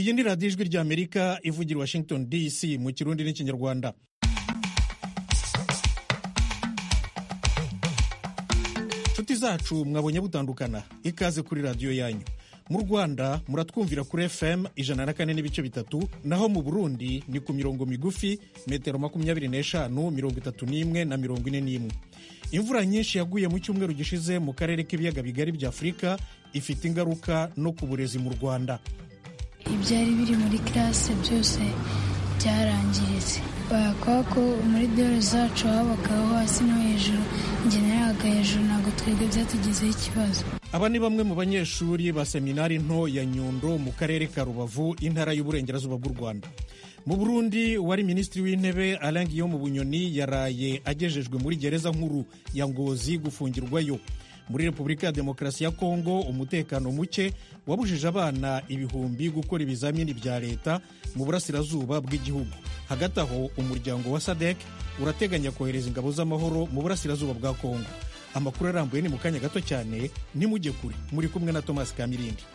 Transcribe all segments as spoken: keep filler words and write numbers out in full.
iyi ni radiyo ijwi ry'Amerika ivugira Washington D C mu kirundi n'ikinyarwanda. Nshuti zacu mwabonye butandukana, ikaze kuri radiyo yanyu. Mu Rwanda muratwumvira kuri F M ijana na kane n'ibice bitatu, naho mu Burundi ni ku mirongo migufi metero makumyabiri n'eshanu, mirongo itatu n'imwe na mirongo ine n'imwe. Imvura nyinshi yaguye mu cyumweru gishize mu karere k'ibiyaga bigari bya Afurika ifite ingaruka no ku burezi mu Rwanda. Ibyari biri muri classe byose byarangiritse, bakwa ko muri dore zacu habagaho hasi no hejuru, njye naraga hejuru, ntabwo twebwe byatugizeho ikibazo. Aba ni bamwe mu banyeshuri ba seminari nto ya Nyundo mu karere ka Rubavu, intara y'uburengerazuba bw'u Rwanda. Mu Burundi, wari minisitiri w'intebe Alain Guillaume Bunyoni yaraye agejejwe muri gereza nkuru ya Ngozi gufungirwayo. Muri Repubulika ya Demokarasi ya Kongo, umutekano muke wabujije abana ibihumbi gukora ibizamini bya leta mu burasirazuba bw'igihugu. Hagati aho, umuryango wa SADC urateganya kohereza ingabo z'amahoro mu burasirazuba bwa Kongo. Amakuru arambuye ni mu kanya gato cyane, nimujye kure. Muri kumwe na Thomas Kamirindi.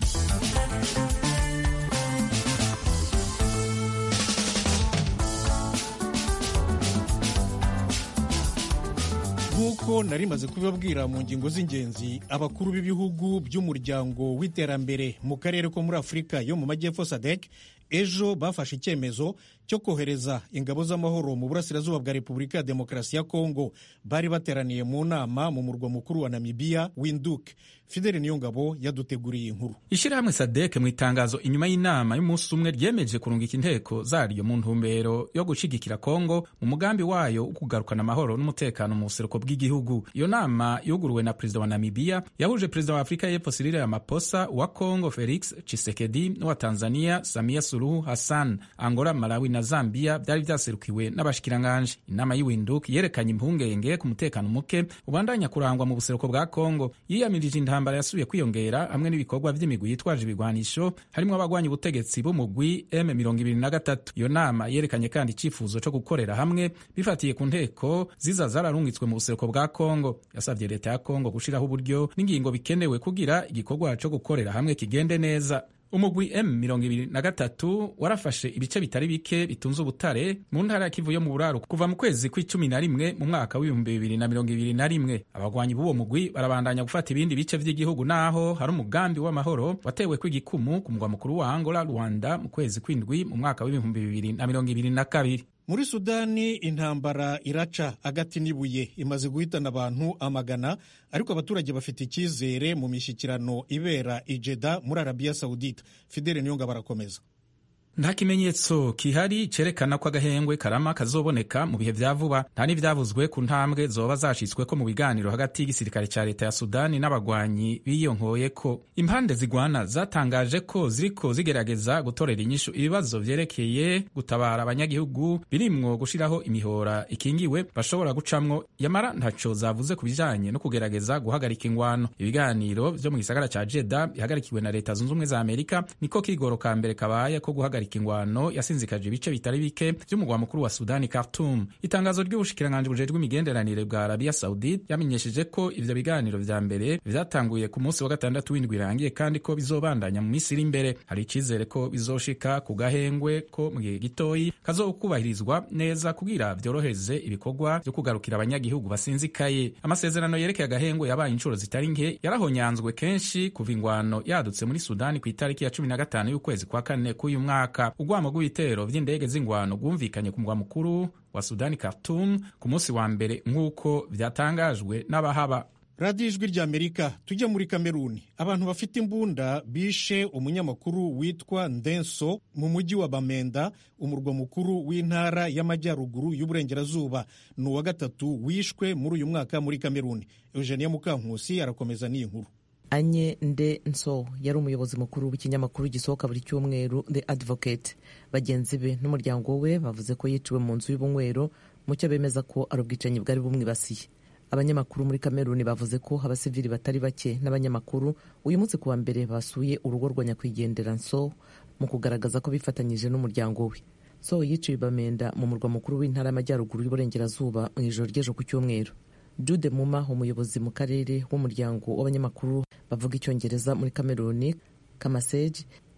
Nk'uko nari maze kubibabwira mu ngingo z'ingenzi, abakuru b'ibihugu by'umuryango w'iterambere mu karere ko muri Afurika yo mu majyepfo SADC ejo bafashe icyemezo cyo kohereza ingabo z'amahoro mu burasirazuba bwa Repubulika ya Demokarasi ya Kongo. Bari bateraniye mu nama mu murwa mukuru wa Namibia, Windhoek. Fidele Niyongabo yaduteguriye inkuru. Ishyirahamwe SADC mu itangazo inyuma y'inama y'umunsi umwe ryemeje kurungika inteko zaryo mu ntumbero yo gushigikira Kongo mu mugambi wayo wo kugarukana amahoro n'umutekano mu buseruko bw'igihugu. Iyo nama yuguruwe na perezida wa Namibia, yahuje perezida wa Afrika y'Epfo Cyril Ramaphosa, wa Kongo Felix Tshisekedi n'uwa Tanzania Samia Suluhu Hassan. Angola, Malawi na Zambia byari byaserukiwe n'abashikiranganje. Inama y'Windhoek yerekanye impungenge ku mutekano muke ubandanya kurangwa mu buseruko bwa Kongo. Yiyamirije intambara yasubiye kwiyongera hamwe n'ibikorwa by'imigwi yitwaje ibigwanisho, harimo abagwanya ubutegetsi b'umugwi M mirongo ibiri na gatatu. Iyo nama yerekanye kandi icifuzo cyo gukorera hamwe bifatiye ku nteko ziza zararungitswe mu buseruko bwa Kongo. Yasabye leta ya Kongo gushiraho uburyo n'ingingo bikenewe kugira igikorwa cyo gukorera hamwe kigende neza. Umugwi M mirongo ibiri na gatatu warafashe ibice bitari bike bitunze ubutare mu ntara ya Kivu yo mu buraruko kuva mu kwezi kw'icumi na rimwe mu mwaka w'ibihumbi bibiri na mirongo ibiri na rimwe. Abagwanyi b'uwo mugwi barabandanya gufata ibindi bice vy'igihugu, naho hari umugambi w'amahoro watewe kw'igikumu ku mugwa mukuru wa Angola, Rwanda, mu kwezi kw'indwi mu mwaka w'ibihumbi bibiri na mirongo ibiri na kabiri. Muri Sudani intambara iraca agati n'ibuye, imaze guhitana abantu amagana, ariko abaturage bafite icyizere mu mishyikirano ibera i Jeddah muri Arabia Saudite. Fidele Niyongabo barakomeza. Nta kimenyetso kihari cerekana ko agahengwe karama kazoboneka mu bihe vya vuba. Nta n'ivyavuzwe ku ntambwe zoba zashitsweko mu biganiro hagati y'igisirikare ca leta ya Sudani n'abagwanyi biyonkoyeko. Impande zigwana zatangaje ko ziriko zigerageza gutorera inyishu ibibazo vyerekeye gutabara abanyagihugu, birimwo gushiraho imihora ikingiwe bashobora gucamwo, yamara ntaco zavuze ku bijanye no kugerageza guhagarika ingwano. Ibiganiro vyo mu gisagara ca Jeddah bihagarikiwe na leta zunze ubumwe za Amerika niko kigoro ka mbere kabaye ko guhagarika ingwano yasinzikaje ibice bitari bike by'umugwa mukuru wa Sudani, Khartoum. Itangazo ry'ubushikiranganje bujejwe imigenderanire bwa Arabia Saudite yamenyesheje ko ivyo biganiro vya mbere vyatanguye ku munsi wa gatandatu w'indwi irangiye, kandi ko bizobandanya mu minsi iri imbere. Hari icizere ko bizoshika ku gahengwe ko mu gihe gitoyi kazokubahirizwa neza kugira vyoroheze ibikorwa vyo kugarukira abanyagihugu basinzikaye. Amasezerano yerekeye agahengwe yabaye inshuro zitari nke, yarahonyanzwe kenshi kuva ingwano yadutse muri Sudani ku itariki ya cumi na gatanu y'ukwezi kwa kane k'uyu mwaka. Ugwamo rw'ibitero vy'indege z'ingwano rwumvikanye ku mugwa mukuru wa Sudani, Khartoum, ku munsi wa mbere nk'uko vyatangajwe n'abahaba. Radiyo Ijwi ry'Amerika. Tujye muri Kameruni. Abantu bafite imbunda bishe umunyamakuru witwa Ndenso mu mujyi wa Bamenda, umurwa mukuru w'intara y'amajyaruguru y'uburengerazuba. Ni uwa gatatu wishwe muri uyu mwaka muri Kameruni. Eugenia Mukankusi arakomeza n'iyi nkuru. Anye Ndenso yari umuyobozi mukuru w'ikinyamakuru gisohoka buri cyumweru The Advocate. Bagenzi be n'umuryango we bavuze ko yiciwe mu nzu y'ubunywero, mu cyo bemeza ko ari ubwicanyi bwari bumwibasiye. Abanyamakuru muri Kameruni bavuze ko abasivili batari bake n'abanyamakuru uyu munsi kuwa mbere basuye urugo rwa nyakwigendera Nso mu kugaragaza ko bifatanyije n'umuryango we. So yiciwe Bamenda mu murwa mukuru w'intara y'amajyaruguru y'uburengerazuba mu ijoro ry'ejo ku cyumweru. Jude Muma, umuyobozi mu karere w'umuryango w'abanyamakuru bavuga icyongereza muri Kameruni, Kamaseji,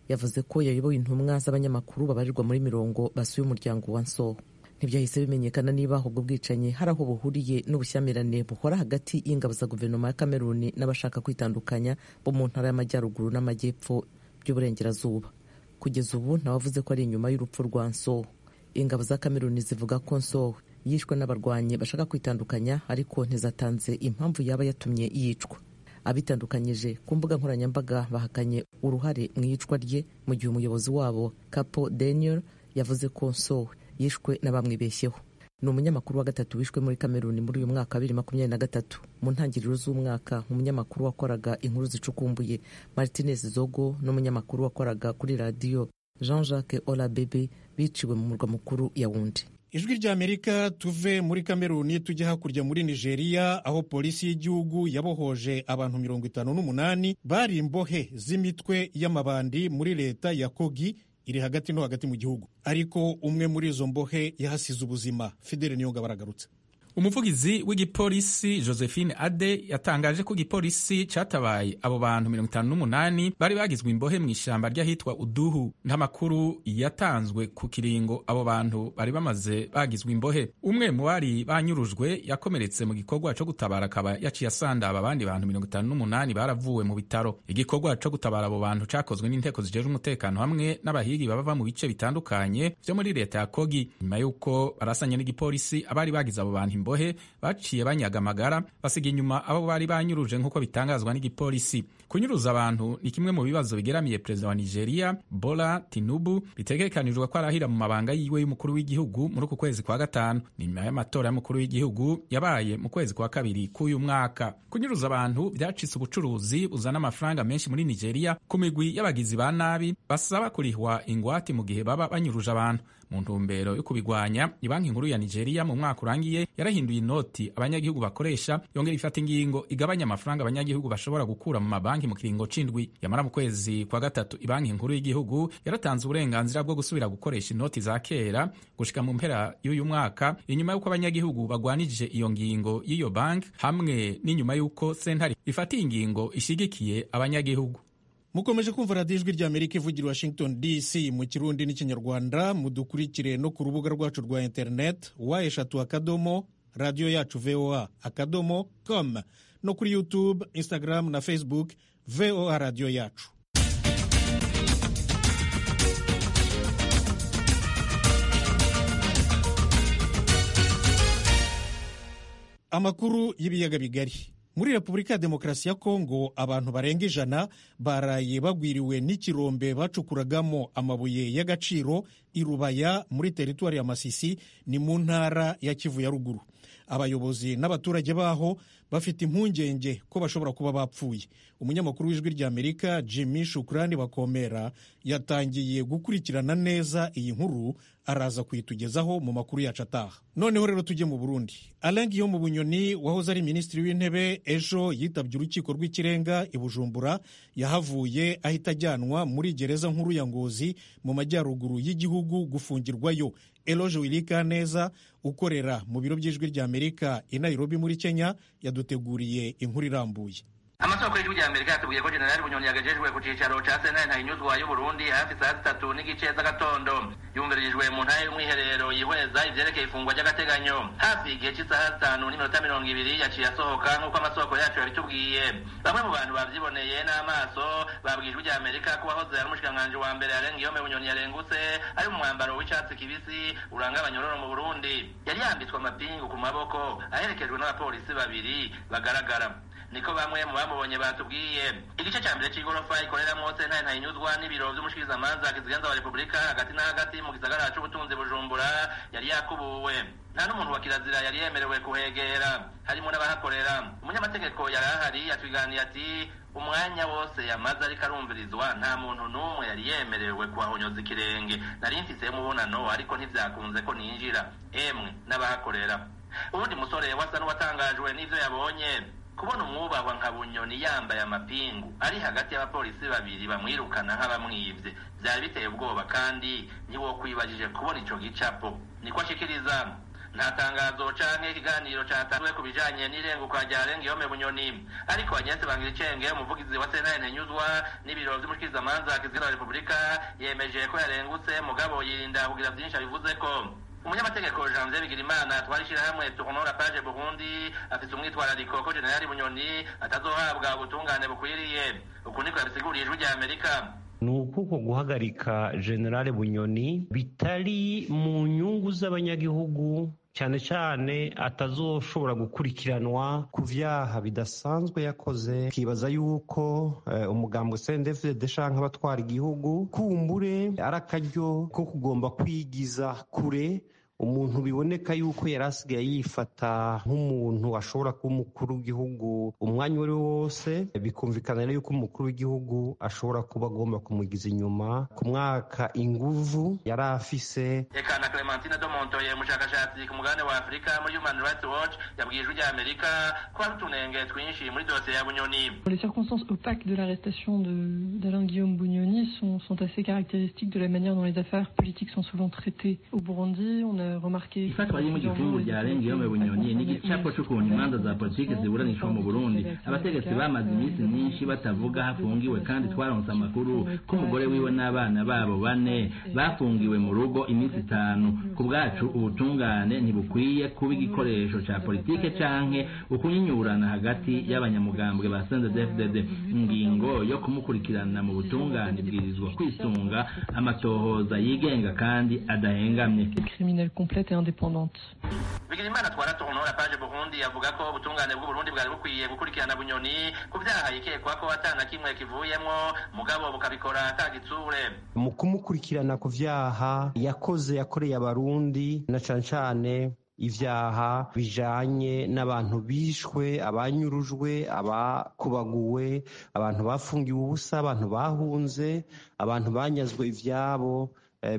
yavuze ko yayoboye intumwa z'abanyamakuru babarirwa muri mirongo basuye umuryango wa Nsoho. Ntibyahise bimenyekana niba ubwo bwicanyi hari aho buhuriye n'ubushyamirane buhora hagati y'ingabo za guverinoma ya Kameruni n'abashaka kwitandukanya bo mu ntara y'amajyaruguru n'amajyepfo by'uburengerazuba. Kugeza ubu ntawavuze ko ari inyuma y'urupfu rwa Nsoho. Ingabo za Kameruni zivuga ko Nsoho yishwe n'abarwanyi bashaka kwitandukanya, ariko ntizatanze impamvu yaba yatumye yicwa. Abitandukanyije ku mbuga nkoranyambaga bahakanye uruhare mu iyicwa rye, mu gihe umuyobozi wabo Capo Daniel yavuze ko Nsoho yishwe n'abamwibeshyeho. Ni umunyamakuru wa gatatu wishwe muri Kameruni muri uyu mwaka wa bibiri makumyabiri na gatatu. Mu ntangiriro z'umwaka, umunyamakuru wakoraga inkuru zicukumbuye Martinez Zogo n'umunyamakuru wakoraga kuri radiyo Jean-Jacques Olabebe biciwe mu murwa mukuru Yaounde. Ijwi ry'Amerika tuve muri Kameruni tujya hakurya muri Nigeria, aho polisi y'igihugu yabohoje abantu mirongo itanu n'umunani bari imbohe z'imitwe y'amabandi muri leta ya Kogi iri hagati no hagati mu gihugu, ariko umwe muri izo mbohe yahasize ubuzima. Fidele Niyonga baragarutse. Umuvugizi w'igipolisi Josephine Ade yatangaje ko igipolisi catabaye abo bantu mirongo itanu n'umunani bari bagizwe imbohe mu ishamba ry'ahitwa Uduhu. Nk'amakuru yatanzwe ku kiringo abo bantu bari bamaze bagizwe imbohe, umwe mu bari banyurujwe yakomeretse mu gikorwa co gutabara, akaba yaciye asandaba abandi bantu mirongo itanu n'umunani baravuwe mu bitaro. Igikorwa co gutabara abo bantu cakozwe n'inteko zijejwe umutekano hamwe n'abahigi baba mu bice bitandukanye vyo muri leta ya Kogi. Nyuma y'uko barasanye n'igipolisi, abari bagize abo bantu imbohe baciye banyaga amagara, basiga inyuma abo bari banyuruje nk'uko bitangazwa n'igipolisi. Kunyuruza abantu ni kimwe mu bibazo bigeramiye perezida wa Nigeria Bola Tinubu, bitegekanijwe ko arahira mu mabanga yiwe y'umukuru w'igihugu muri uku kwezi kwa gatanu, nyuma y'amatora y'umukuru w'igihugu yabaye mu kwezi kwa kabiri k'uyu mwaka. Kunyuruza abantu byacitse ubucuruzi buzana amafaranga menshi muri Nigeria ku migwi y'abagizi ba nabi basaba kurihwa ingwate mu gihe baba banyuruje abantu. Mu ntumbero yo kubigwanya, Banki Nkuru ya Nigeria mu mwaka urangiye yarahinduye inoti abanyagihugu bakoresha, yongera ifata ingingo igabanya amafaranga abanyagihugu bashobora gukura mu mabanki mu kiringo c'indwi. Yamara mu kwezi kwa gatatu, Banki Nkuru y'igihugu yaratanze uburenganzira bwo gusubira gukoresha inoti za kera gushika mu mpera y'uyu mwaka, inyuma y'uko abanyagihugu bagwanije iyo ngingo y'iyo banki, hamwe n'inyuma y'uko sentare ifatiye ingingo ishigikiye abanyagihugu. Mukomeje kumva radiyo Ijwi ry'Amerika ivugira Washington D C mu Kirundi n'Ikinyarwanda. Mudukurikire no ku rubuga rwacu rwa internet wa eshatu akadomo radiyo yacu V O A akadomo com, no kuri YouTube, Instagram na Facebook V O A radiyo yacu. Amakuru y'ibiyaga bigari. Muri Repubulika ya Demokarasi ya Kongo, abantu barenga ijana baraye bagwiriwe n'ikirombe bacukuragamo amabuye y'agaciro i Rubaya muri teritwari ya Masisi, ni mu ntara ya Kivu ya ruguru. Abayobozi n'abaturage baho bafite impungenge ko bashobora kuba bapfuye. Umunyamakuru w'Ijwi ry'Amerika Jimmy Shukrani Bakomera yatangiye gukurikirana neza iyi nkuru, araza kuyitugezaho mu makuru yacu ataha. Noneho rero tujye mu Burundi. Alain Guillaume Bunyoni wahoze ari minisitiri w'intebe ejo yitabye urukiko rw'ikirenga i Bujumbura, yahavuye ahita ajyanwa muri gereza nkuru ya Ngozi mu majyaruguru y'igihugu gufungirwayo. Eloge Wilikaneza ukorera mu biro by'Ijwi ry'Amerika i Nairobi muri Kenya yaduteguriye inkuru irambuye. Amasoko y'Ijwi ry'Amerika yatubwiye ko General Bunyoni yagejejwe ku cicaro ca sentare ntahinyuzwa y'u Burundi hafi saa zitatu n'igice z'agatondo. Yumvirijwe mu ntara y'umwiherero yihweza ivyerekeye ifungwa ry'agateganyo. Hafi igihe c'isaha zitanu n'iminota mirongo ibiri yaciye asohoka nk'uko amasoko yacu yabitubwiye. Bamwe mu bantu bavyiboneye n'amaso babwiye Ijwi ry'Amerika ko wahoze ari umushikiranganji wa mbere Alain Guillaume Bunyoni yarengutse ari mu mwambaro w'icatsi kibisi uranga abanyororo mu Burundi. Yari yambitswe amapingu ku maboko aherekejwe n'abapolisi babiri bagaragara. Niko bamwe mu bamubonye batubwiye. Igice ca mbere c'igorofa ikoreramwo sentare ntahinyuzwa n'ibiro vy'umushikirizamanza kizigenza wa Repubulika hagati na hagati mu gisagara c'ubutunzi Bujumbura yari yakubuwe. Nta n'umuntu wa kirazira yari yemerewe kuhegera, harimo n'abahakorera. Umunyamategeko yari ahari yatwiganiye ati umwanya wose yamaze ariko arumvirizwa nta muntu n'umwe yari yemerewe kuhahonyoza ikirenge. Nari mfise umubonano ariko ntivyakunze ko ninjira, emwe n'abahakorera. Ubundi musore wasa n'uwatangajwe n'ivyo yabonye, kubona umwubahwa nka Bunyoni yambaye amapingu ari hagati y'abapolisi babiri bamwirukana nk'abamwivye byari biteye ubwoba, kandi niwo kwibajije kubona ico gicapo. Niko ashikiriza nta tangazo canke ikiganiro catanzwe ku bijanye n'irenguka rya Guillaume Bunyoni. Ariko Agnès Bangiricenge, umuvugizi wa sentare ntenyuzwa n'ibiro vy'umushikirizamanza kizira wa Repubulika, yemeje ko yarengutse mugabo yirinda kugira vyinshi abivuze ko. Umunyamategeko Janvier Bigirimana twarishira hamwe Tournons la page Burundi afite umwitwarariko ko General Bunyoni atazohabwa ubutungane bukwiriye. Uku niko yabisiguriye ijwi rya Amerika. Nukuko guhagarika General Bunyoni bitari mu nyungu z'abanyagihugu, cyane cyane atazoshobora gukurikiranwa ku vyaha bidasanzwe yakoze. Kibaza yuko uh, umugambwe C N D D F D shanka abatwara igihugu kumbure arakaryo ko kugomba kwigiza kure umuntu biboneka yuko yarasigaye yifata nk'umuntu ashobora kuba umukuru w'igihugu umwanya wari wose, bikumvikana rero yuko umukuru w'igihugu ashobora kuba agomba kumugiza inyuma ku mwaka inguvu yari afise. Eka na Clementine Domontoye, umushakashatsi ku mugabane wa Afurika muri Human Rights Watch, yabwiye ijwi rya Amerika ko hari utunenge twinshi muri dosiye ya Bunyoni. Les circonstances opaques de l'arrestation d'Alain Guillaume Bunyoni sont, sont assez caractéristiques de la manière dont les affaires politiques sont souvent traitées au Burundi. On a ifatwa riri mu gifungu rya Alain Guillaume Bunyoni ni igicapo c'ukuntu imanza za politiki ziburanishwa mu Burundi. Abategetsi bamaze iminsi myinshi batavuga hafungiwe, kandi twaronse amakuru ko umugore wiwe n'abana babo bane bafungiwe mu rugo iminsi itanu. Ku bwacu ubutungane ntibukwiye kuba igikoresho ca politike canke ukunyinyurana hagati y'abanyamugambwe ba C N D D F D D. Ingingo yo kumukurikirana mu butungane ibwirizwa kwisunga amatohoza yigenga kandi adahengamye. Complète et indépendante. Bigirimana twara Tournons la page Burundi avuga ko ubutungane bw'u Burundi bwari bukwiye gukurikirana Bunyoni ku vyaha yikekwa ko atana kimwe kivuyemwo, mugabo bukabikora atagitsure. Mu kumukurikirana ku vyaha yakoze yakoreye abarundi, na cane cane ivyaha bijanye n'abantu bishwe, abanyurujwe, abakubaguwe, abantu bafungiwe ubusa, abantu bahunze, abantu banyazwe ivyabo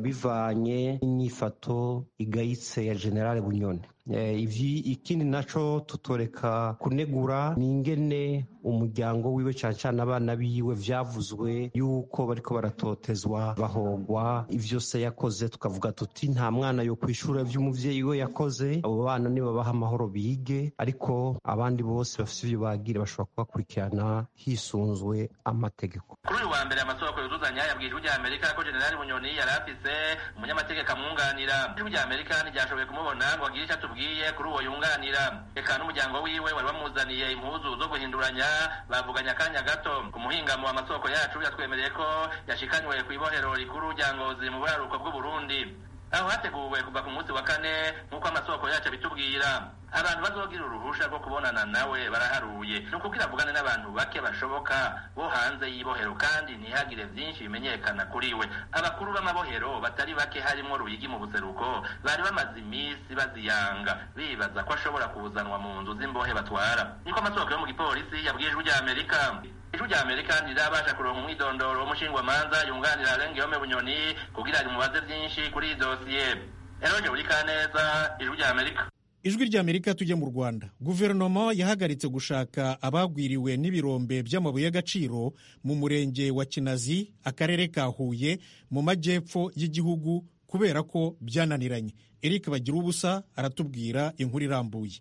bivanye n'inyifato igayitse ya General Bunyoni. Ivi ikindi naco tutoreka kunegura ni ingene umuryango wiwe cyane cyane abana biwe vyavuzwe yuko bariko baratotezwa bahogwa ivyo se yakoze, tukavuga tuti nta mwana yo kwishura vy'umuvyeyi we yakoze. Abo bana ni babaha amahoro bige, ariko abandi bose bafite ivyo bagira bashobora kubakurikirana hisunzwe amategeko. Kuri uyu wa mbere amasoko yuzuzanya yabwiye ijwi rya Amerika ko General Bunyoni yari afise umunyamategeko amwunganira. Ijwi rya Amerika ntiryashoboye kumubona ngo agire icyo atubwiye kuri uwo yunganira. Eka n'umuryango wiwe wari wamuzaniye impuzu zo guhinduranya, bavuganye akanya gato. Ku muhingamo amasoko yacu yatwemereye ko yashikanywe ku ibohero rikuru rya Ngozi mu buraruko bw'u Burundi, aho hateguwe kuva ku munsi wa kane nk'uko amasoko yacu abitubwira. Abantu bazogira uruhusha rwo kubonana nawe baraharuye, ni ukubwira avugane n'abantu bake bashoboka bo hanze y'ibohero, kandi ntihagire vyinshi bimenyekana kuri we. Abakuru b'amabohero batari bake harimwo Ruyigi mu buseruko bari bamaze imisi baziyanga, bibaza ko ashobora kuzanwa mu nzu z'imbohe batwara. Niko amasoko yo mu gipolisi yabwiye ijwi rya Amerika. Ijwi rya Amerika ntirabasha kuronka umwidondoro w'umushingwamanza yunganira Alain Guillaume Bunyoni kugira rimubaze vyinshi kuri iyi dosiye. Eroje Urikaneza, ijwi rya Amerika. Ijwi rya Amerika tujye mu Rwanda. Guverinoma yahagaritse gushaka abagwiriwe n'ibirombe by'amabuye y'agaciro mu murenge wa Kinazi, akarere ka Huye, mu majyepfo y'igihugu kubera ko byananiranye. Eric Bagirubusa aratubwira inkuru irambuye.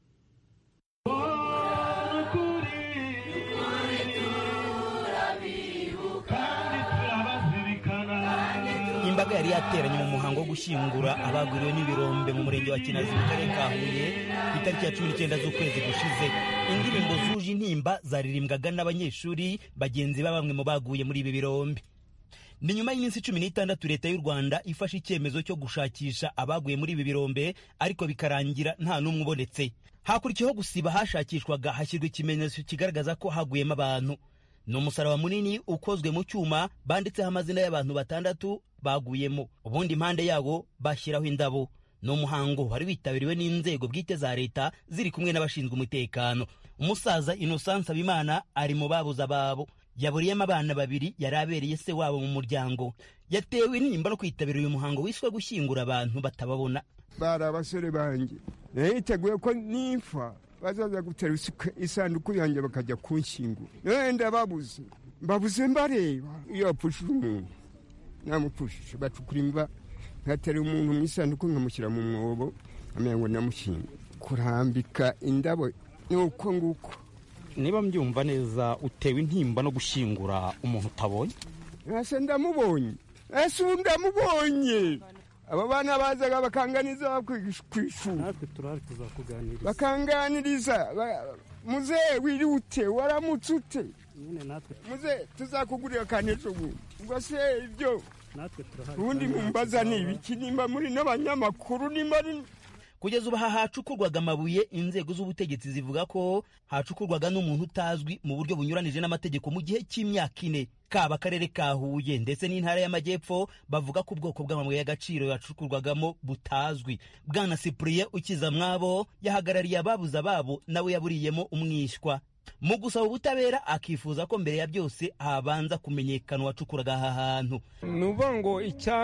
Imbaga yari yateranye mu muhango wo gushyingura abagwiriwe n'ibirombe mu murenge wa Kinazi mu karere ka Huye ku itariki ya cumi n'icyenda z'ukwezi gushize. Indirimbo zuje intimba zaririmbwaga n'abanyeshuri bagenzi ba bamwe mu baguye muri ibi birombe. Ni nyuma y'iminsi cumi n'itandatu leta y'u Rwanda ifashe icyemezo cyo gushakisha abaguye muri ibi birombe, ariko bikarangira nta n'umwe ubonetse. Hakurikiyeho gusiba hashakishwaga hashyirwa ikimenyetso kigaragaza ko haguyemo abantu. Ni umusaraba munini ukozwe mu cyuma banditseho amazina y'abantu batandatu baguyemo, ubundi impande yawo bashyiraho indabo. Ni umuhango wari witabiriwe n'inzego bwite za leta ziri kumwe n'abashinzwe umutekano. Umusaza Innocent Habimana ari mu babuza babo, yaburiyemo abana babiri yari abereye se wabo mu muryango. Yatewe n'intimba no kwitabira uyu muhango wiswe gushyingura abantu batababona. Bari abasore banjye niteguye ko nifa bazaza gutera isanduku yanjye bakajya kunshyingura. Wenda babuze mbabuze mbareba, iyo apfushije umuntu namupfushije bacukura imva, nkatera umuntu mu isanduku nkamushyira mu mwobo, amengo namushinga kurambika indabo nuko nguko. Niba mbyumva neza utewe intimba no gushyingura umuntu utabonye? Ese ndamubonye, ese ndamubonye. Aba bana bazaga bakanganiza ku ishuri, natwe turari tuzakuganiriza, bakanganiriza muzee wirute waramutse ute, nyine natwe muzee tuzakugurira kanejo bundi. Ngo se ibyo natwe turahari, ubundi mumbaza ni ibiki nimba muri n'abanyamakuru nimba. Kugeza ubu hacukurwaga amabuye, inzego z'ubutegetsi zivuga ko hacukurwaga n'umuntu utazwi mu buryo bunyuranije n'amategeko mu gihe cy'imyaka ine. Kaba akarere ka Huye ndetse n'intara y'Amajyepfo bavuga ko ubwoko bw'amabuye y'agaciro yacukurwagamo butazwi. Bwana Cyprien Ukizamwabo yahagarariye ababuze ababo, nawe yaburiyemo umwishywa. Mu gusaba ubutabera akifuza ko mbere ya byose habanza kumenyekana uwacukuraga aha hantu. Nuvuga ngo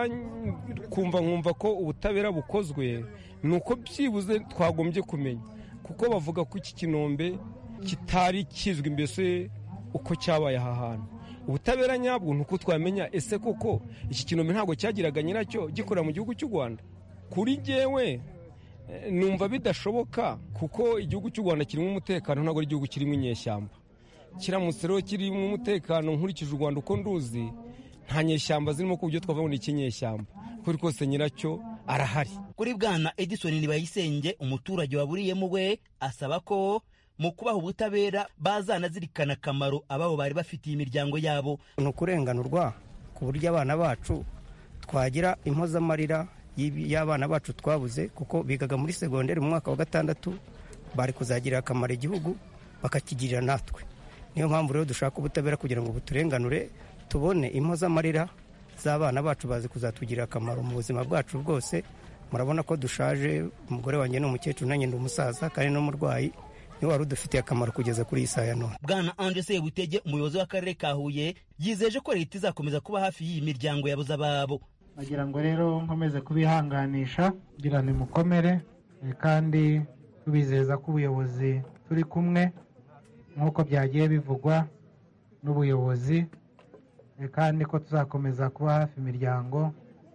icyakumva nkumva ko ubutabera bukozwe nuko byibuze twagombye kumenya, kuko bavuga ko iki kinombe kitari kizwi mbese uko cyabaye aha hantu. Ubutabera nyabwo nuko twamenya ese koko iki kinombe ntabwo cyagiraga nyiracyo gikorera mu gihugu cy'u Rwanda. Kuri jyewe numva bidashoboka, kuko igihugu cy'u Rwanda kirimo umutekano, ntabwo ari igihugu kirimo inyeshyamba. Kiramutse rero kirimo umutekano nkurikije u Rwanda uko nduzi, nta nyeshyamba zirimo ku buryo twavuga ngo ni ikinyeshyamba. Kuri kose nyiracyo arahari. Kuri Bwana Edison Nibayisenge, umuturage waburiyemo, we asaba ko mu kubaha ubutabera bazanazirikana akamaro ababo bari bafitiye imiryango yabo. Ni ukurenganurwa ku buryo abana bacu twagira impozamarira y'abana bacu twabuze, kuko bigaga muri segonderi mu mwaka wa gatandatu, bari kuzagirira akamaro igihugu bakakigirira natwe. Niyo mpamvu rero dushaka ubutabera kugira ngo buturenganure, tubone impozamarira z'abana bacu bazi kuzatugirira akamaro mu buzima bwacu bwose. Murabona ko dushaje, umugore wanjye ni umukecuru, nanjye ndi umusaza kandi n'umurwayi, niwe wari udufitiye akamaro kugeza kuri iyi saa ya none. Bwana Ange Sebutege, umuyobozi w'akarere ka Huye, yizeje ko leta izakomeza kuba hafi y'iyi miryango yabuze ababo. Agira ngo rero nkomeze kubihanganisha, kugira ngo mukomere, kandi tubizeza ko ubuyobozi turi kumwe nk'uko byagiye bivugwa n'ubuyobozi, kandi ko tuzakomeza kuba hafi imiryango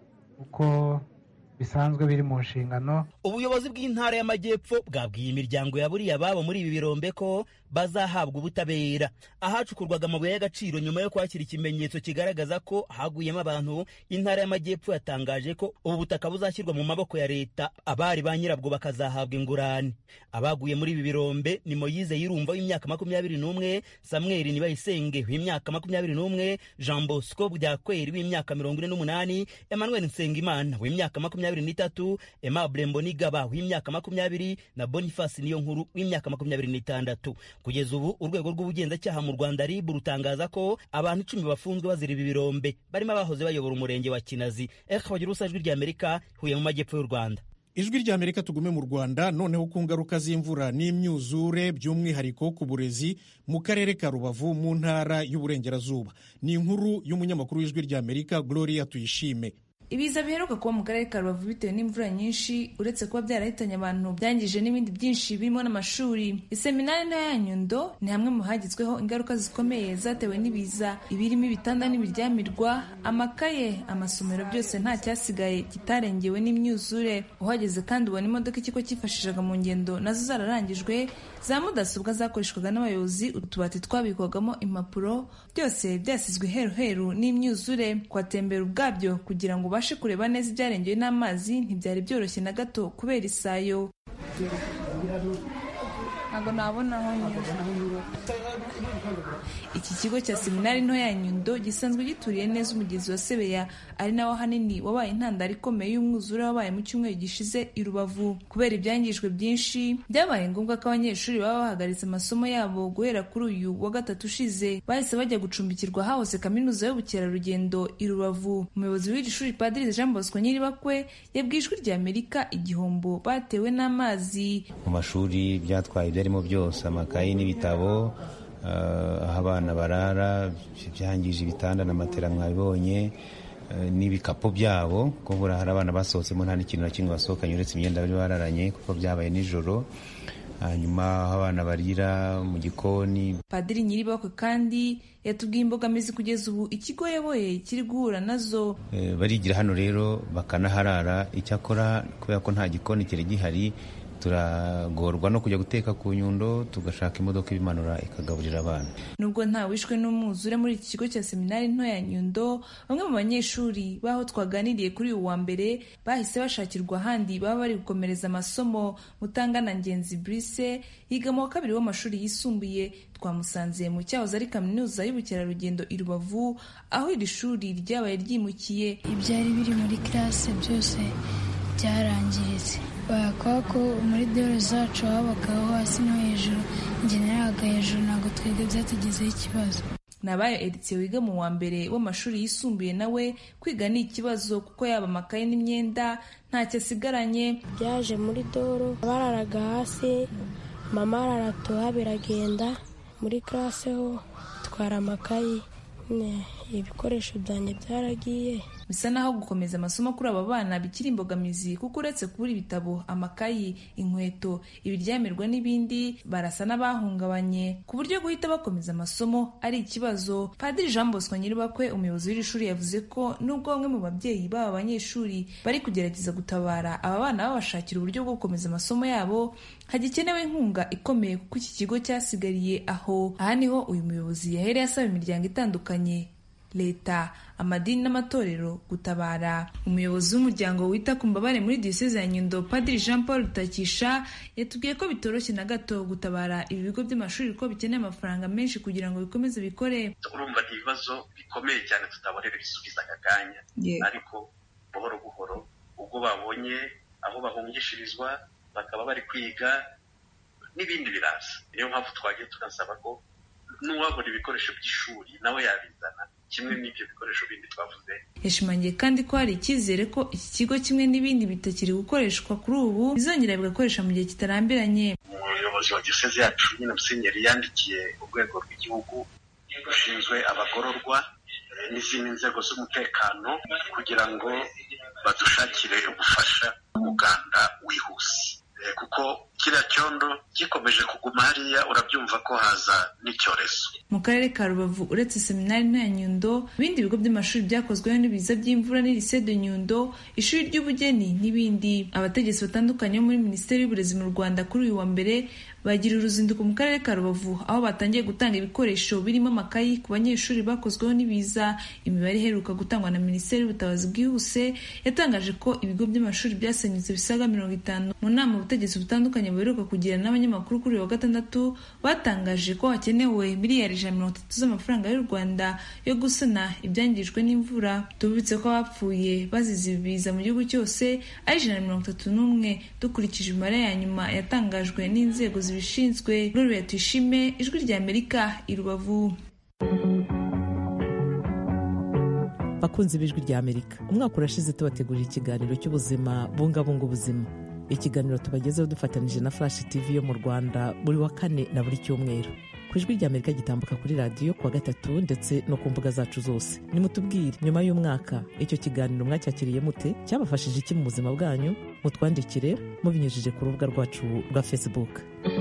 uko bisanzwe biri mu nshingano. Ubuyobozi bw'intara y'Amajyepfo bwabwiye imiryango yaburiye ababo muri ibi birombe ko bazahabwa ubutabera. Ahacukurwaga amabuye y'agaciro nyuma yo kwakira ikimenyetso kigaragaza ko haguyemo abantu, intara y'Amajyepfo yatangaje ko ubu butaka buzashyirwa mu maboko ya leta, abari ba nyirabwo bakazahabwa ingurane. Abaguye muri ibi birombe ni Moyize Yirumva w'imyaka makumyabiri n'umwe, Samuel Nibayisenge w'imyaka makumyabiri n'umwe, Jean Bosco Byakweri w'imyaka mirongo ine n'umunani, Emmanuel Nsengimana w'imyaka makumyabiri n'itatu, Aimable Mbonigaba w'imyaka makumyabiri na Boniface Niyonkuru w'imyaka makumyabiri n'itandatu. Kugeza ubu urwego rw'ubugenzacyaha mu Rwanda R I B rutangaza ko abantu icumi bafunzwe bazira ibi birombe, barimo abahoze bayobora umurenge wa Kinazi. Ekabagira usajwi ry'Amerika, Huye mu majyepfo y'u Rwanda. Ijwi ry'Amerika tugume mu Rwanda, noneho ku ngaruka z'imvura n'imyuzure by'umwihariko ku burezi mu karere ka Rubavu mu ntara y'Uburengerazuba. Ni inkuru y'umunyamakuru w'Ijwi ry'Amerika Gloria Tuyishime. Ibiza biheruka kuba mu karere ka Rubavu bitewe n'imvura nyinshi, uretse kuba byarahitanye abantu, byangije n'ibindi byinshi birimo n'amashuri. Iseminari nto ya Nyundo ni hamwe mu hagizweho ingaruka zikomeye zatewe n'ibiza, ibirimo ibitanda n'ibiryamirwa, amakaye, amasomero byose nta cyasigaye kitarengewe n'imyuzure. Uhageze kandi ubona imodoka ikigo cyifashishaga mu ngendo nazo zararangijwe, za mudasobwa zakoreshwaga n'abayobozi, utubati twabikwagamo impapuro, byose byasizwe heruheru n'imyuzure. Kwatembera ubwabyo kugira ngo ubashe kureba neza ibyarengewe n'amazi ntibyari byoroshye na gato kubera isayo. Ntabwo nabona aho nyura. Iki kigo cya seminari nto ya Nyundo gisanzwe gituriye neza umugezi wa Sebeya, ari nawo hanini wabaye intandaro ikomeye y'umwuzure wabaye mu cyumweru gishize i Rubavu. Kubera ibyangijwe byinshi, byabaye ngombwa ko abanyeshuri baba bahagaritse amasomo yabo guhera kuri uyu wa gatatu ushize, bahise bajya gucumbikirwa hahose kaminuza y'ubukerarugendo i Rubavu. Umuyobozi w'iri shuri Padiri Jean Bosco Nyiribakwe yabwiye Ijwi ry'Amerika igihombo batewe n'amazi. Mu mashuri byatwaye byarimo byose, amakayi n'ibitabo, aho abana barara byangije ibitanda na matera mwabibonye, n'ibikapu byabo, kuko hari abana basohotsemo nta n'ikintu na kimwe basohokanye uretse imyenda bari bararanye kuko byabaye nijoro. hanyuma aho abana barira mu gikoni. Padiri Nyiribakwe kandi yatubwiye imbogamizi kugeza ubu ikigo yaboye kiri guhura nazo. E, barigira hano rero bakanaharara, icyakora kubera ko nta gikoni kiri gihari turagorwa no kujya guteka ku Nyundo, tugashaka imodoka ibimanura ikagaburira abana. Nubwo nta wishwe n'umwuzure muri iki kigo cya seminari nto ya Nyundo, bamwe mu banyeshuri baho twaganiriye kuri uyu wa mbere bahise bashakirwa ahandi baba bari gukomereza amasomo. Mutangana Ngenzi Brice yiga mu wa kabiri w'amashuri yisumbuye, twamusanze mu cyahoze ari kaminuza y'ubukerarugendo i Rubavu, aho iri shuri ryabaye ryimukiye. Ibyari biri muri classe byose byarangiritse, bakwa ko muri dore zacu habagaho hasi no hejuru, njye naraga hejuru, ntabwo twebwe byatugizeho ikibazo. Nabaye Editse wiga mu wa mbere w'amashuri yisumbuye, nawe kwiga ni ikibazo kuko yaba amakaye n'imyenda ntacyo asigaranye. Byaje muri doro, bararaga hasi, mama araratoha biragenda. Muri classe ho twara amakayi, ibikoresho byanjye byaragiye. Bisa naho gukomeza amasomo kuri aba bana bikiri imbogamizi, kuko uretse kubura ibitabo, amakayi, inkweto, ibiryamirwa n'ibindi, barasa n'abahungabanye ku buryo guhita bakomeza amasomo ari ikibazo. Padiri Jean Bosco Nyiribakwe, umuyobozi w'iri shuri, yavuze ko nubwo bamwe mu babyeyi b'aba banyeshuri bari kugerageza gutabara aba bana babashakira uburyo bwo gukomeza amasomo yabo, hagikenewe inkunga ikomeye kuko iki kigo cyasigariye aho. Aha niho uyu muyobozi yahereye asaba imiryango itandukanye, leta, amadini n'amatorero gutabara. Umuyobozi w'umuryango wita ku mbabare muri diyoseze ya Nyundo, Padiri Jean Paul Rutakisha, yatubwiye ko bitoroshye na gato gutabara ibi bigo by'amashuri ko bikeneye amafaranga menshi kugira ngo bikomeze bikore. Urumva ni ibibazo bikomeye cyane tutabonera ibisubizo aka kanya, ariko buhoro buhoro ubwo babonye aho bahungishirizwa bakaba bari kwiga n'ibindi biraza. Niyo mpamvu twagiye tunasaba ko n'uwabona ibikoresho by'ishuri nawe yabizana kimwe n'ibyo bikoresho bindi twavuze. Yashimangiye kandi ko hari icyizere ko iki kigo kimwe n'ibindi bitakiri gukoreshwa kuri ubu bizongera bigakoresha mu gihe kitarambiranye. Umuyobozi wa diyoseze yacu nyine Musenyeri yandikiye urwego rw'igihugu rushinzwe abagororwa n'izindi nzego z'umutekano kugira ngo badushakire ubufasha umuganda wihuse, kuko kiriya cyondo gikomeje kuguma hariya urabyumva ko haza n'icyorezo. Mu karere ka Rubavu uretse seminari nto ya Nyundo, ibindi bigo by'amashuri byakozweho n'ibiza by'imvura ni Lycée de Nyundo, ishuri ry'ubugeni n'ibindi. Abategetsi batandukanye muri Minisiteri y'Uburezi mu Rwanda kuri uyu wa mbere bagira uruzinduko mu karere ka Rubavu, aho batangiye gutanga ibikoresho birimo amakayi ku banyeshuri bakozweho n'ibiza. Imibare iheruka gutangwa na Minisiteri y'Ubutabazi bwihuse yatangaje ko ibigo by'amashuri byasenyutse bisaga mirongo itanu. Mu nama ubutegetsi butandukanye buheruka kugira n'abanyamakuru kuri uyu wa gatandatu, batangaje ko hakenewe miliyari ijana na mirongo itatu z'amafaranga y'u Rwanda yo gusana ibyangijwe n'imvura. Tubibutse ko abapfuye bazize ibiza mu gihugu cyose ari ijana na mirongo itatu n'umwe, dukurikije imibare ya nyuma yatangajwe n'inzego zibishinzwe. Gloria Tuyishime, Ijwi rya Amerika, i Rubavu. Bakunzi b'Ijwi rya Amerika, umwaka urashize tubategurira ikiganiro cy'ubuzima bungabunga ubuzima. Ikiganiro tubagezeho dufatanije na Flash T V yo mu Rwanda buri wa kane na buri cyumweru. Ku Ijwi rya Amerika gitambuka kuri radiyo kuwa gatatu ndetse no ku mbuga zacu zose. Nimutubwire nyuma y'umwaka icyo kiganiro mwacyakiriye mute, cyabafashije iki mu buzima bwanyu? Mutwandikire mubinyujije ku rubuga rwacu rwa Facebook.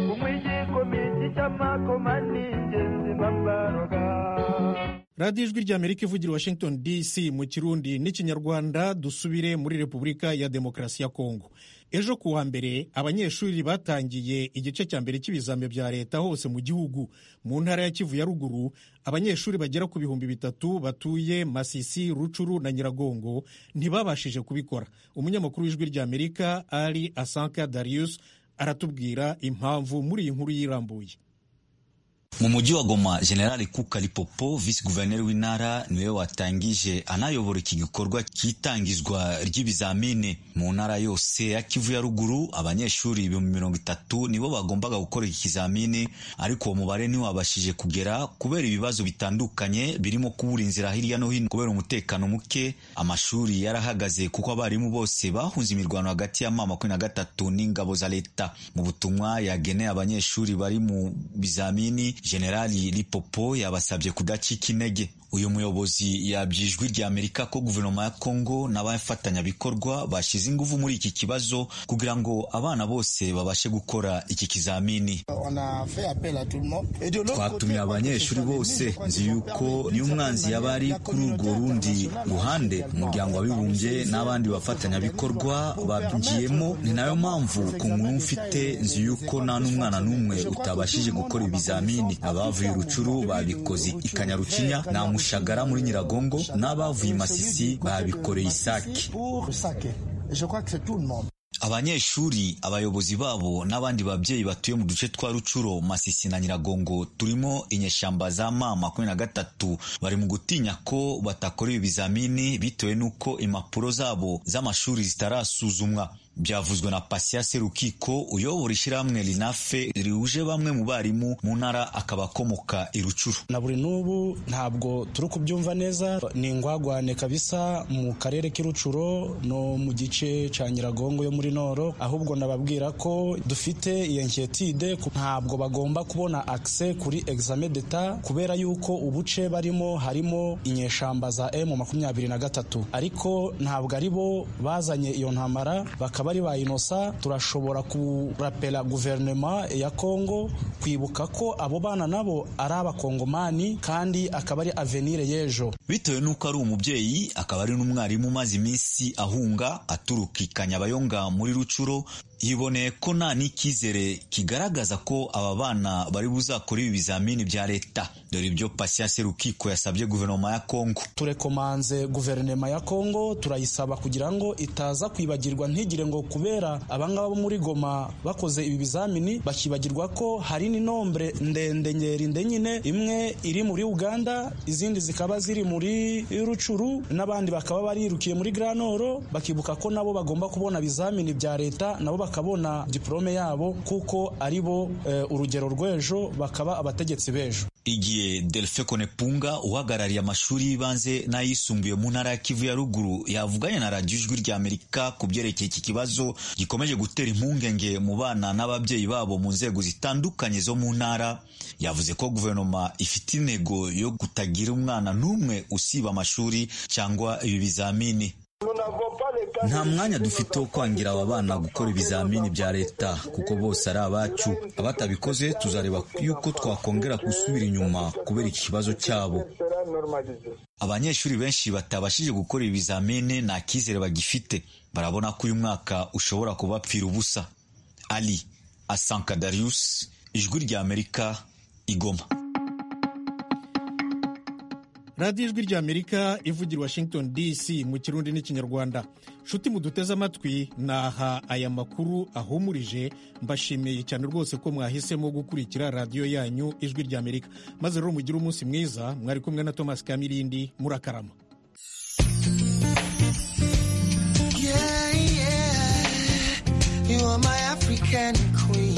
radiyo Ijwi rya Amerika ivugira Washington D C mu Kirundi n'Ikinyarwanda. Dusubire muri Repubulika ya Demokarasi ya Kongo. Ejo ku wa mbere abanyeshuri batangiye igice cya mbere cy'ibizame bya leta hose mu gihugu. Mu ntara ya Kivu ya ruguru, abanyeshuri bagera ku bihumbi bitatu batuye Masisi, Rucuru na Nyiragongo ntibabashije kubikora. Umunyamakuru w'Ijwi rya Amerika Ali Asanka Darius aratubwira impamvu muri iyi nkuru yirambuye. Mu mujyi wa Goma, General Kuka Lipopo, vice gouverneur w'intara, niwe watangije anayobora iki gikorwa cy'itangizwa ry'ibizamini mu ntara yose ya Kivu ya ruguru. Abanyeshuri ibihumbi mirongo itatu nibo bagombaga gukora iki kizamini, ariko uwo mubare ntiwabashije kugera kubera ibibazo bitandukanye birimo kubura inzira hirya no hino kubera umutekano muke. Amashuri yarahagaze kuko abarimu bose bahunze imirwano hagati ya mama makumyabiri na gatatu n'ingabo za leta. Mu butumwa yageneye abanyeshuri bari mu bizamini, Generali Lipopo yabasabye kudacika intege. Uyu muyobozi yabyijwi rya Amerika ko guverinoma ya Kongo n'abafatanyabikorwa bashize ingufu muri iki kibazo kugira ngo abana bose babashe gukora iki kizamini. Twatumye abanyeshuri bose, nzi yuko ni umwanzi yabari kuri urwo rundi ruhande, umuryango w'abibumbye n'abandi bafatanyabikorwa babyinjiyemo. Ni nayo mpamvu ku nkuru mfite nzi yuko nta n'umwana n'umwe utabashije gukora ibizamini. Abavuye Rucuru babikoze i Kanyarucinya na Mushagara muri Nyiragongo, n'abavuye Masisi babikoreye Isake. Abanyeshuri, abayobozi babo n'abandi babyeyi batuye mu duce twa Rucuro, Masisi na Nyiragongo turimo inyeshamba za ma makumyabiri na gatatu bari mu gutinya ko batakora ibizamini bitewe n'uko impapuro zabo z'amashuri zitarasuzumwa. Byavuzwe na Pasia Serukiko uyobora ishyirahamwe Linafe rihuje bamwe mu barimu mu ntara akaba akomoka i Rucuru. Na buri n'ubu ntabwo turi kubyumva neza, ni ingwagwane kabisa mu karere k'Irucuro no mu gice ca Nyiragongo yo muri Noro, ahubwo nababwira ko dufite iyo inquiétude, ntabwo bagomba kubona accès kuri examen d'etat kubera yuko ubuce barimo harimo inyeshamba za M makumyabiri na gatatu, ariko ntabwo ari bo bazanye iyo ntambara, baka bari bayinosa. Turashobora kurapela guverinoma ya Kongo kwibuka ko abo bana nabo ari abakongomani kandi akaba ari avenir y'ejo. Bitewe nuko ari umubyeyi akaba ari n'umwarimu maze iminsi ahunga aturuka i Kanyabayonga muri Rucuro, yiboneye ko nta n'ikizere kigaragaza ko aba bana bari buzakora ibi bizamini bya leta. Dore ibyo Pasia Serukiko yasabye guverinoma ya Kongo. Turekomanze guverinoma ya Kongo, turayisaba kugira ngo itaza kwibagirwa, ntigire ngo kubera abangaba bo muri Goma bakoze ibi bizamini bakibagirwa ko hari ni nombre ndende ngeri ndenyine, imwe iri muri Uganda, izindi zikaba ziri muri Rucuru, n'abandi bakaba barirukiye muri Granoro, bakibuka ko nabo bagomba kubona bizamini bya leta, nabo bakabona diplome yabo kuko aribo uh, urugero rw'ejo, bakaba abategetsi bejo. Igihe Delphin Konepunga uhagarariye amashuri y'ibanze n'ayisumbuye mu ntara ya Kivu ya Ruguru yavuganye na Radio Ijwi rya Amerika ku byerekeye iki kibazo gikomeje gutera impungenge mu bana n'ababyeyi babo mu nzego zitandukanye zo mu ntara, yavuze ko guverinoma ifite intego yo kutagira umwana n'umwe usiba amashuri cyangwa ibi bizamini. Nta mwanya dufite wo kwangira aba bana gukora ibizamini bya leta kuko bose ari abacu. Abatabikoze tuzareba yuko twakongera gusubira inyuma kubera iki kibazo cyabo. Abanyeshuri benshi batabashije gukora ibizamini nta kizere bagifite, barabona ko uyu mwaka ushobora kubapfira ubusa. Ali Asanka Darius, Ijwi rya Amerika, Igoma. radiyo ijwi rya Amerika ivugira Washington D C mu Kirundi n'Ikinyarwanda. Nshuti muduteze amatwi, naha aya makuru ahumurije, mbashimiye cyane rwose ko mwahisemo gukurikira radiyo yanyu Ijwi rya Amerika. Maze rero mugire umunsi mwiza. Mwari kumwe na Thomas Kamirindi, murakarama. Yeah, yeah. You are my African queen.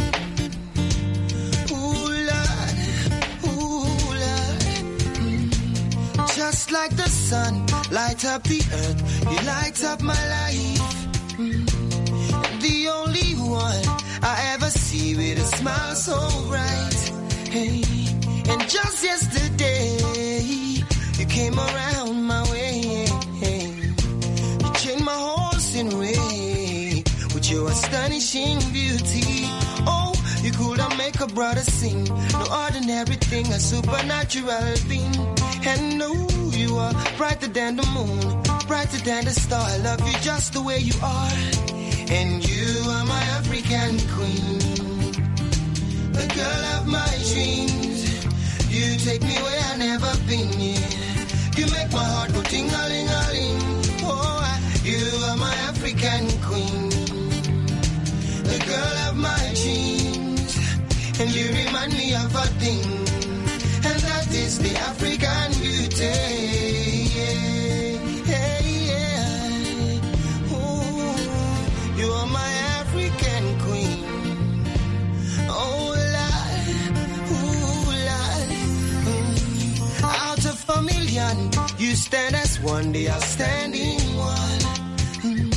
Just like the sun, light up the earth, you light up my life. Mm. The only one I ever see with a smile so bright. Hey. And just yesterday, you came around my way. Hey. You changed my horse in way with your astonishing beauty. Oh, you could have make a brother sing. No ordinary thing, a supernatural being. And no, you are brighter than the moon, brighter than the star. I love you just the way you are. And you are my African queen, the girl of my dreams. You take me where I've never been, yeah. You make my heart go ting-a-ling-a-ling. Oh, you are my African queen, the girl of my dreams. And you remind me of a thing, and that is the African beauty. Yeah, yeah, yeah. Ooh, you are my African queen. Oh, Lord, ooh, Lord. Mm. Out of a million, you stand as one, the outstanding one.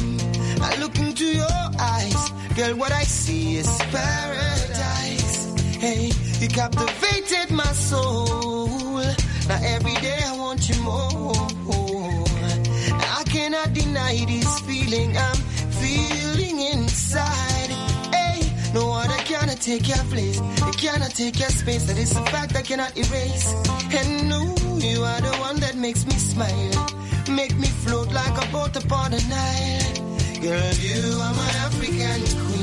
Mm. I look into your eyes, girl, what I see is paradise. Hey, you captivated my soul. Now every day I want you more. I cannot deny this feeling I'm feeling inside. Hey, no other cannot take your place. It cannot take your space. That is a fact I cannot erase. And no, you are the one that makes me smile. Make me float like a boat upon the Nile. Girl, you are my African queen.